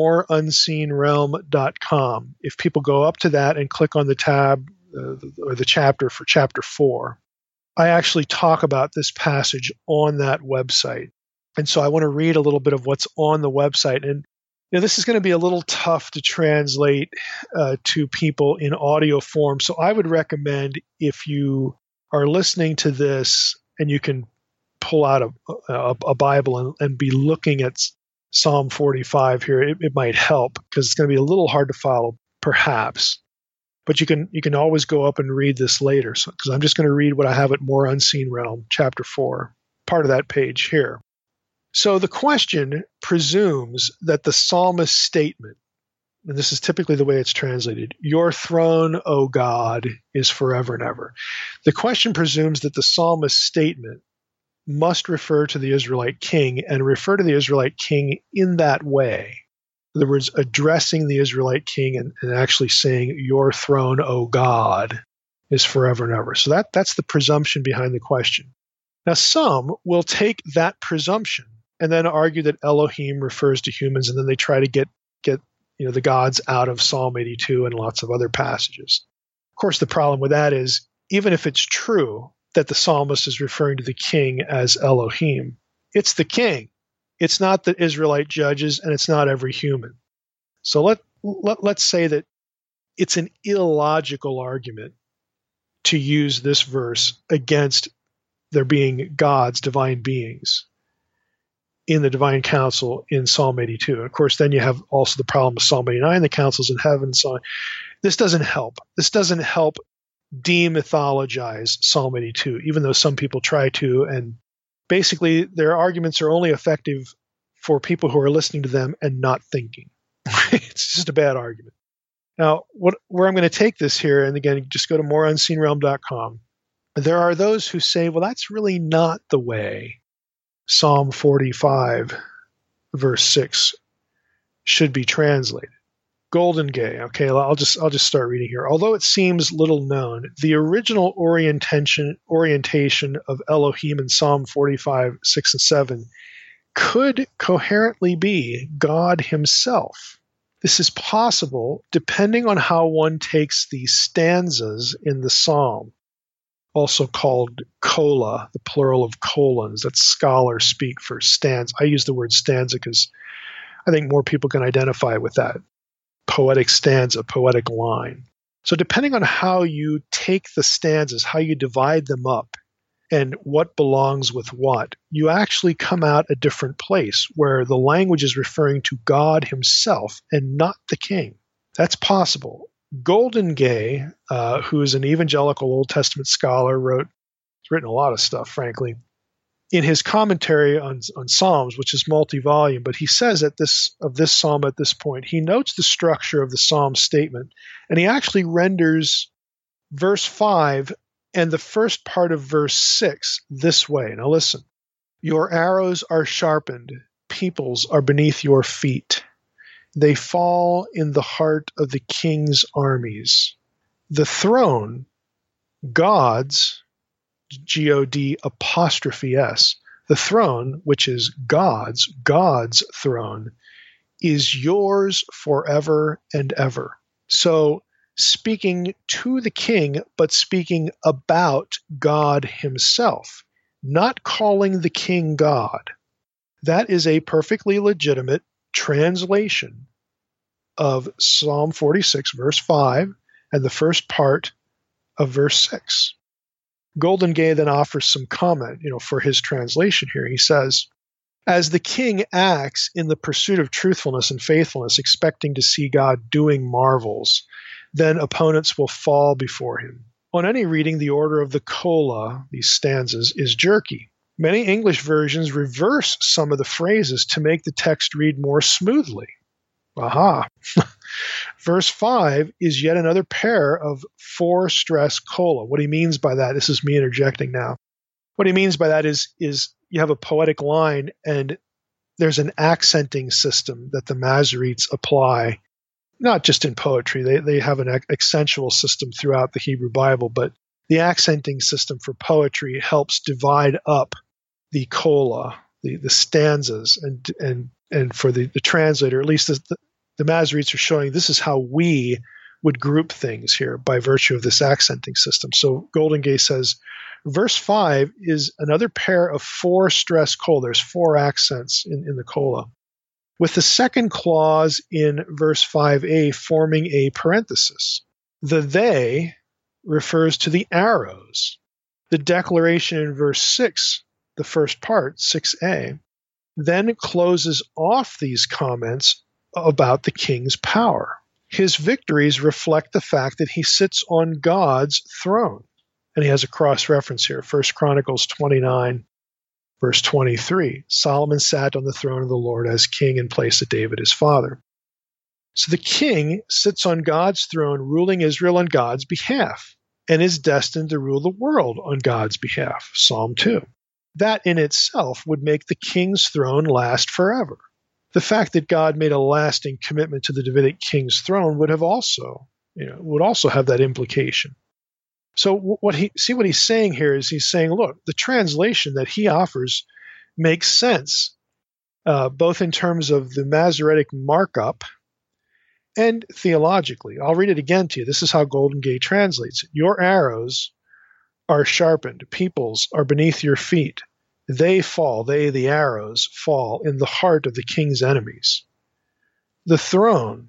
moreunseenrealm.com, if people go up to that and click on the tab or the chapter for chapter 4, I actually talk about this passage on that website. And so I want to read a little bit of what's on the website. And this is going to be a little tough to translate to people in audio form. So I would recommend, if you are listening to this and you can pull out a Bible and be looking at Psalm 45 here, it might help, because it's going to be a little hard to follow, perhaps. But you can always go up and read this later, because I'm just going to read what I have at More Unseen Realm, chapter 4, part of that page here. So the question presumes that the psalmist's statement, and this is typically the way it's translated, "Your throne, O God, is forever and ever." The question presumes that the psalmist's statement must refer to the Israelite king, and refer to the Israelite king in that way. In other words, addressing the Israelite king and actually saying, "Your throne, O God, is forever and ever." So that's the presumption behind the question. Now, some will take that presumption and then argue that Elohim refers to humans, and then they try to get the gods out of Psalm 82 and lots of other passages. Of course, the problem with that is, even if it's true that the psalmist is referring to the king as Elohim, it's the king. It's not the Israelite judges, and it's not every human. So let's say that it's an illogical argument to use this verse against there being gods, divine beings, in the divine council in Psalm 82. And of course, then you have also the problem of Psalm 89, the councils in heaven, and so on. This doesn't help. This doesn't help demythologize Psalm 82, even though some people try to. And basically, their arguments are only effective for people who are listening to them and not thinking. It's just a bad argument. Now, where I'm going to take this here, and again, just go to moreunseenrealm.com. There are those who say, well, that's really not the way Psalm 45, verse 6 should be translated. Golden Gay. Okay, I'll just start reading here. Although it seems little known, the original orientation of Elohim in Psalm 45, 6 and 7 could coherently be God himself. This is possible depending on how one takes the stanzas in the psalm, also called kola, the plural of colons that scholars speak for stanza. I use the word stanza because I think more people can identify with that. Poetic stanza, poetic line. So depending on how you take the stanzas, how you divide them up, and what belongs with what, you actually come out a different place where the language is referring to God himself and not the king. That's possible. Golden Gay, who is an evangelical Old Testament scholar, he's written a lot of stuff, frankly, in his commentary on Psalms, which is multi-volume, but he says of this psalm at this point, he notes the structure of the psalm statement, and he actually renders verse 5 and the first part of verse 6 this way. Now listen. Your arrows are sharpened, peoples are beneath your feet. They fall in the heart of the king's armies. The throne, God's, G-O-D apostrophe S, the throne, which is God's throne, is yours forever and ever. So speaking to the king, but speaking about God himself, not calling the king God. That is a perfectly legitimate translation of Psalm 46, verse 5, and the first part of verse 6. Golden Gay then offers some comment, for his translation here. He says, as the king acts in the pursuit of truthfulness and faithfulness, expecting to see God doing marvels, then opponents will fall before him. On any reading, the order of the kola, these stanzas, is jerky. Many English versions reverse some of the phrases to make the text read more smoothly. Aha! Verse 5 is yet another pair of four-stress kola. What he means by that, this is me interjecting now. What he means by that is you have a poetic line and there's an accenting system that the Masoretes apply, not just in poetry. They have an accentual system throughout the Hebrew Bible, but the accenting system for poetry helps divide up the kola, the stanzas, and for the translator, at least the Masoretes are showing this is how we would group things here by virtue of this accenting system. So Golden Gay says, verse 5 is another pair of four-stress kola. There's four accents in the kola, with the second clause in verse 5a forming a parenthesis. The they refers to the arrows. The declaration in verse 6, the first part, 6a, then closes off these comments about the king's power. His victories reflect the fact that he sits on God's throne. And he has a cross-reference here, 1 Chronicles 29, verse 23. Solomon sat on the throne of the Lord as king in place of David his father. So the king sits on God's throne, ruling Israel on God's behalf, and is destined to rule the world on God's behalf, Psalm 2. That in itself would make the king's throne last forever. The fact that God made a lasting commitment to the Davidic king's throne would also have that implication. So what he's saying here is he's saying, look, the translation that he offers makes sense, both in terms of the Masoretic markup and theologically. I'll read it again to you. This is how Golden Gay translates it. Your arrows are sharpened. Peoples are beneath your feet. They, the arrows, fall in the heart of the king's enemies. The throne,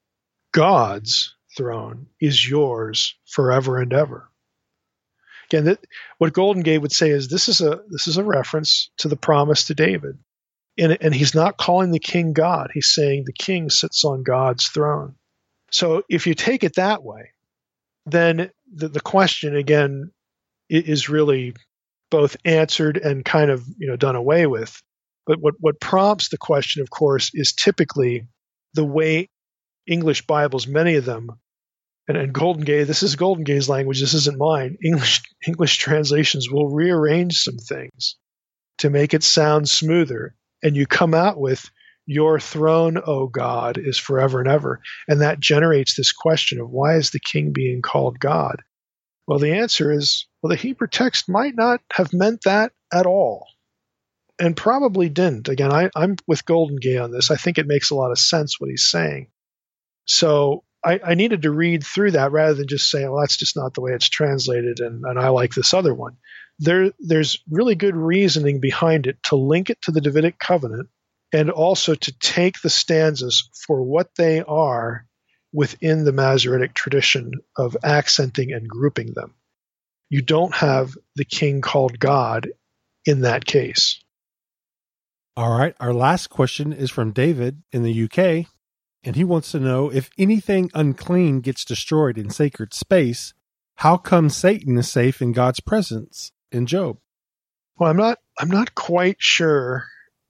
God's throne, is yours forever and ever. Again, what Golden Gay would say is this is a reference to the promise to David. And he's not calling the king God. He's saying the king sits on God's throne. So if you take it that way, then the question, again, is really both answered and kind of done away with. But what prompts the question, of course, is typically the way English Bibles, many of them, and Golden Gay, this is Golden Gay's language, this isn't mine. English translations will rearrange some things to make it sound smoother, and you come out with your throne, O God, is forever and ever. And that generates this question of why is the king being called God? Well, the answer is, the Hebrew text might not have meant that at all, and probably didn't. Again, I'm with Golden Gay on this. I think it makes a lot of sense what he's saying. So I needed to read through that rather than just saying, well, that's just not the way it's translated, and I like this other one. There's really good reasoning behind it to link it to the Davidic covenant and also to take the stanzas for what they are within the Masoretic tradition of accenting and grouping them. You don't have the king called God in that case. All right. Our last question is from David in the UK, and he wants to know if anything unclean gets destroyed in sacred space, how come Satan is safe in God's presence in Job? Well, I'm not quite sure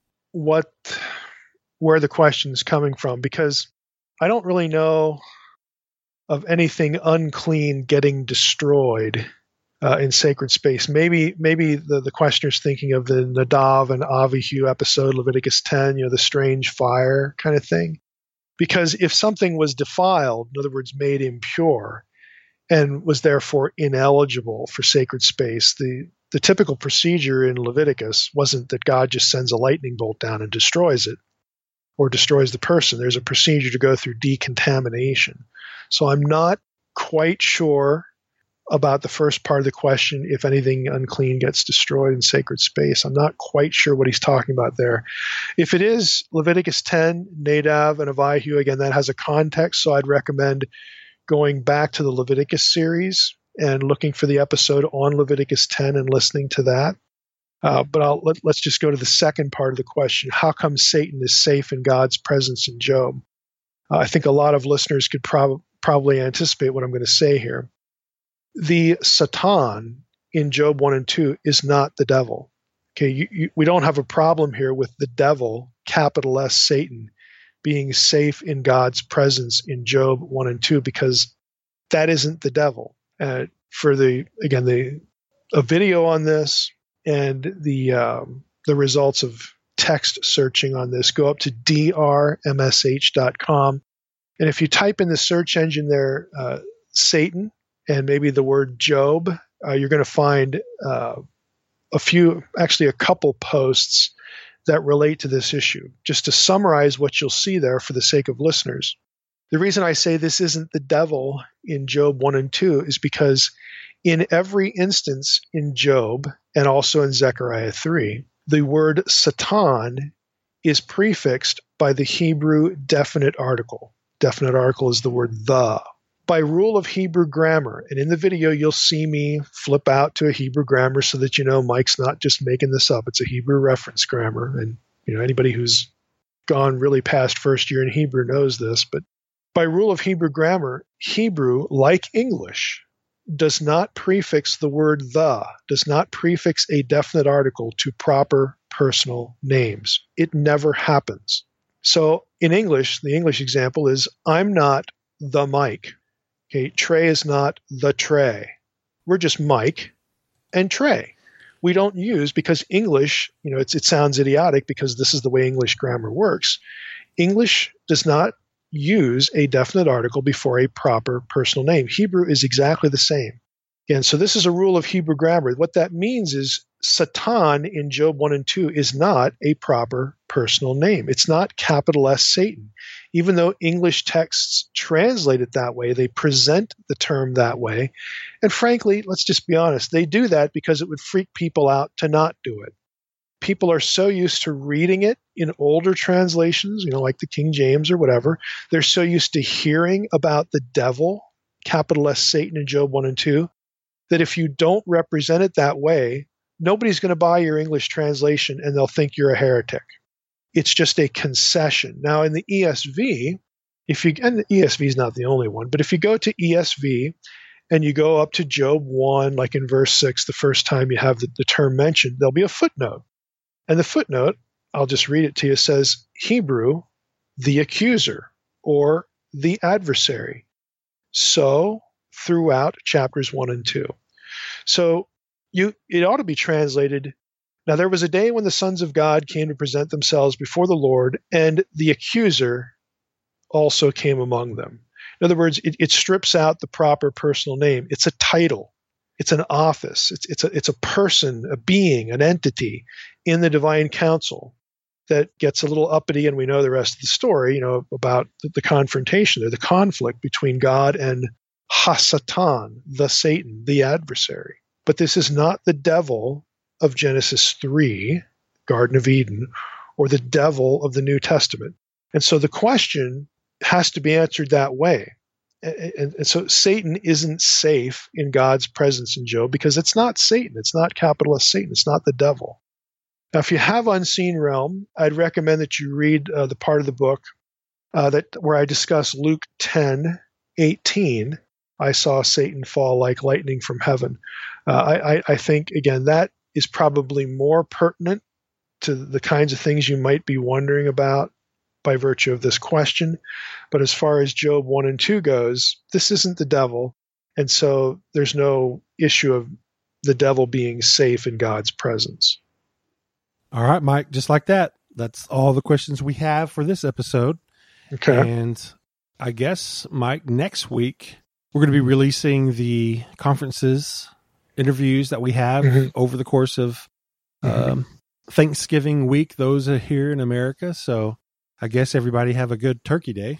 where the question is coming from, because I don't really know of anything unclean getting destroyed in sacred space. Maybe the questioner's thinking of the Nadav and Avihu episode, Leviticus 10, the strange fire kind of thing. Because if something was defiled, in other words, made impure, and was therefore ineligible for sacred space, the typical procedure in Leviticus wasn't that God just sends a lightning bolt down and destroys it or destroys the person. There's a procedure to go through decontamination. So I'm not quite sure about the first part of the question, if anything unclean gets destroyed in sacred space. I'm not quite sure what he's talking about there. If it is Leviticus 10, Nadav and Avihu, again, that has a context, so I'd recommend going back to the Leviticus series and looking for the episode on Leviticus 10 and listening to that. But let's just go to the second part of the question. How come Satan is safe in God's presence in Job? I think a lot of listeners could probably anticipate what I'm going to say here. The Satan in Job 1 and 2 is not the devil. Okay, we don't have a problem here with the devil, capital S, Satan, being safe in God's presence in Job 1 and 2, because that isn't the devil. For a video on this and the results of text searching on this, go up to drmsh.com. And if you type in the search engine there, Satan, and maybe the word Job, you're going to find a couple posts that relate to this issue. Just to summarize what you'll see there for the sake of listeners. The reason I say this isn't the devil in Job 1 and 2 is because in every instance in Job, and also in Zechariah 3, the word Satan is prefixed by the Hebrew definite article. Definite article is the word the. By rule of Hebrew grammar, and in the video you'll see me flip out to a Hebrew grammar so that you know Mike's not just making this up. It's a Hebrew reference grammar, and anybody who's gone really past first year in Hebrew knows this. But by rule of Hebrew grammar, Hebrew, like English, does not prefix the word the, does not prefix a definite article to proper personal names. It never happens. So in English, the English example is, I'm not the Mike. Okay, Trey is not the Trey. We're just Mike and Trey. We don't use, because English, it sounds idiotic because this is the way English grammar works. English does not use a definite article before a proper personal name. Hebrew is exactly the same. Again, so this is a rule of Hebrew grammar. What that means is Satan in Job 1 and 2 is not a proper personal name. It's not capital S Satan. Even though English texts translate it that way, they present the term that way. And frankly, let's just be honest, they do that because it would freak people out to not do it. People are so used to reading it in older translations, like the King James or whatever. They're so used to hearing about the devil, capital S Satan in Job 1 and 2, that if you don't represent it that way, nobody's going to buy your English translation and they'll think you're a heretic. It's just a concession. Now in the ESV, and the ESV is not the only one, but if you go to ESV and you go up to Job 1, like in verse 6, the first time you have the term mentioned, there'll be a footnote. And the footnote, I'll just read it to you, says Hebrew, the accuser, or the adversary. So throughout chapters 1 and 2. So it ought to be translated, now there was a day when the sons of God came to present themselves before the Lord, and the accuser also came among them. In other words, it strips out the proper personal name. It's a title. It's an office. It's a person, a being, an entity in the divine council that gets a little uppity, and we know the rest of the story, about the confrontation there, the conflict between God and Hasatan, the Satan, the adversary. But this is not the devil of Genesis 3, Garden of Eden, or the devil of the New Testament. And so the question has to be answered that way. and so Satan isn't safe in God's presence in Job because it's not Satan. It's not capital S Satan. It's not the devil. Now, if you have Unseen Realm, I'd recommend that you read the part of the book where I discuss Luke 10:18. I saw Satan fall like lightning from heaven. I think, again, that is probably more pertinent to the kinds of things you might be wondering about by virtue of this question. But as far as Job 1 and 2 goes, this isn't the devil. And so there's no issue of the devil being safe in God's presence. All right, Mike, just like that. That's all the questions we have for this episode. Okay. And I guess, Mike, next week, we're going to be releasing the conferences, interviews that we have over the course of Thanksgiving week. Those are here in America. So I guess everybody have a good Turkey Day.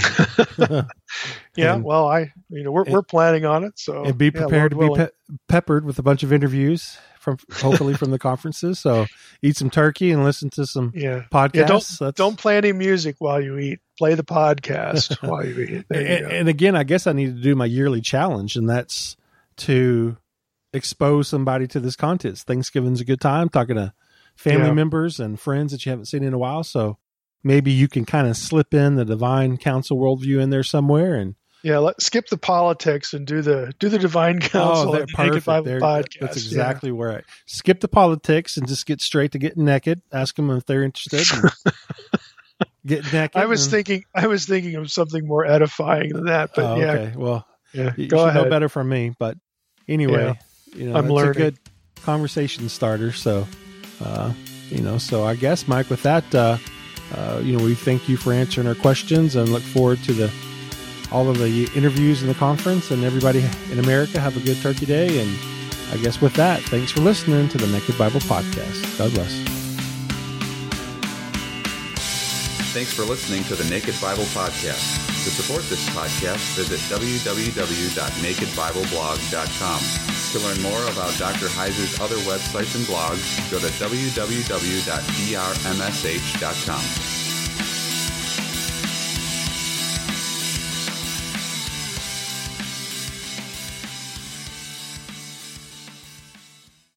Yeah, well, we're planning on it. So and be prepared to be peppered with a bunch of interviews hopefully from the conferences. So eat some turkey and listen to some podcasts. Yeah, don't play any music while you eat. Play the podcast while you eat. And again, I guess I need to do my yearly challenge, and that's to expose somebody to this content. Thanksgiving's a good time talking to family members and friends that you haven't seen in a while. So maybe you can kind of slip in the divine counsel worldview in there somewhere. And let's skip the politics and do the divine counsel. Perfect. Podcast. That's exactly where I skip the politics and just get straight to getting naked. Ask them if they're interested. Get naked. I was thinking of something more edifying than that. But okay. Well, you go ahead. know better from me. But anyway, I'm learning. A good conversation starter. So, so I guess, Mike, with that, we thank you for answering our questions and look forward to all of the interviews in the conference. And everybody in America, have a good Turkey Day. And I guess with that, thanks for listening to the Naked Bible Podcast. God bless. Thanks for listening to the Naked Bible Podcast. To support this podcast, visit www.nakedbibleblog.com. To learn more about Dr. Heiser's other websites and blogs, go to www.drmsh.com.